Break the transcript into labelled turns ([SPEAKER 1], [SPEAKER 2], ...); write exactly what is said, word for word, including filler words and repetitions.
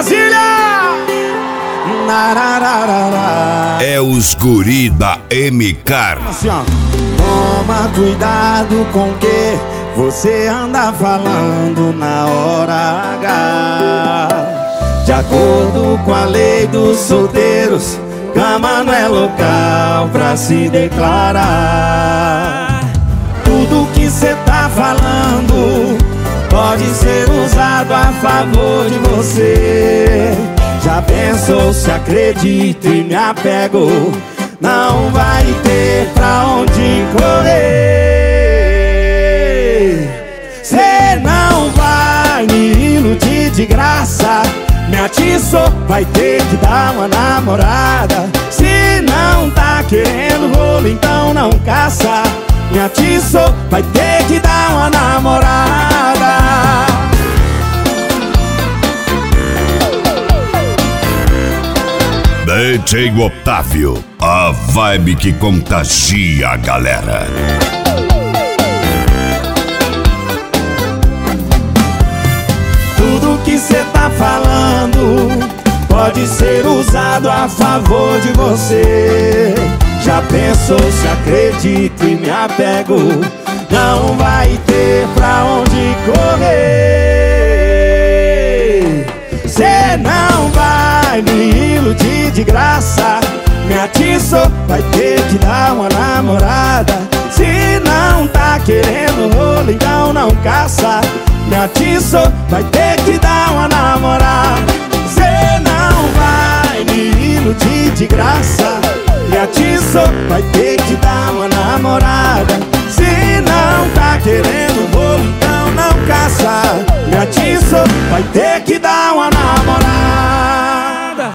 [SPEAKER 1] Brasília!
[SPEAKER 2] É os guri da M-Car.
[SPEAKER 1] Assim, ó. Toma cuidado com o que você anda falando na hora H. De acordo com a lei dos solteiros, cama não é local pra se declarar. Tudo que cê tá falando pode ser usado a favor de você. Já pensou se acredito e me apego? Não vai ter pra onde correr. Cê não vai me iludir de graça. Me atiçou, vai ter que dar uma namorada. Se não tá querendo rolo, então não caça. Me atiçou, vai ter que dar uma namorada.
[SPEAKER 2] D J Otávio, a vibe que contagia a galera.
[SPEAKER 1] Tudo que cê tá falando pode ser usado a favor de você. Já pensou se acredito e me apego? Não vai ter pra onde correr. Cê não vai me iludir de graça. Me atiçou, vai ter que dar uma namorada. Se não tá querendo rolo, então não caça. Me atiçou, vai ter que dar uma namorada. Cê não vai me iludir de graça. Me atiçou, vai ter que dar uma namorada. Se não tá querendo rolo, então não caça. Me atiçou, vai ter que dar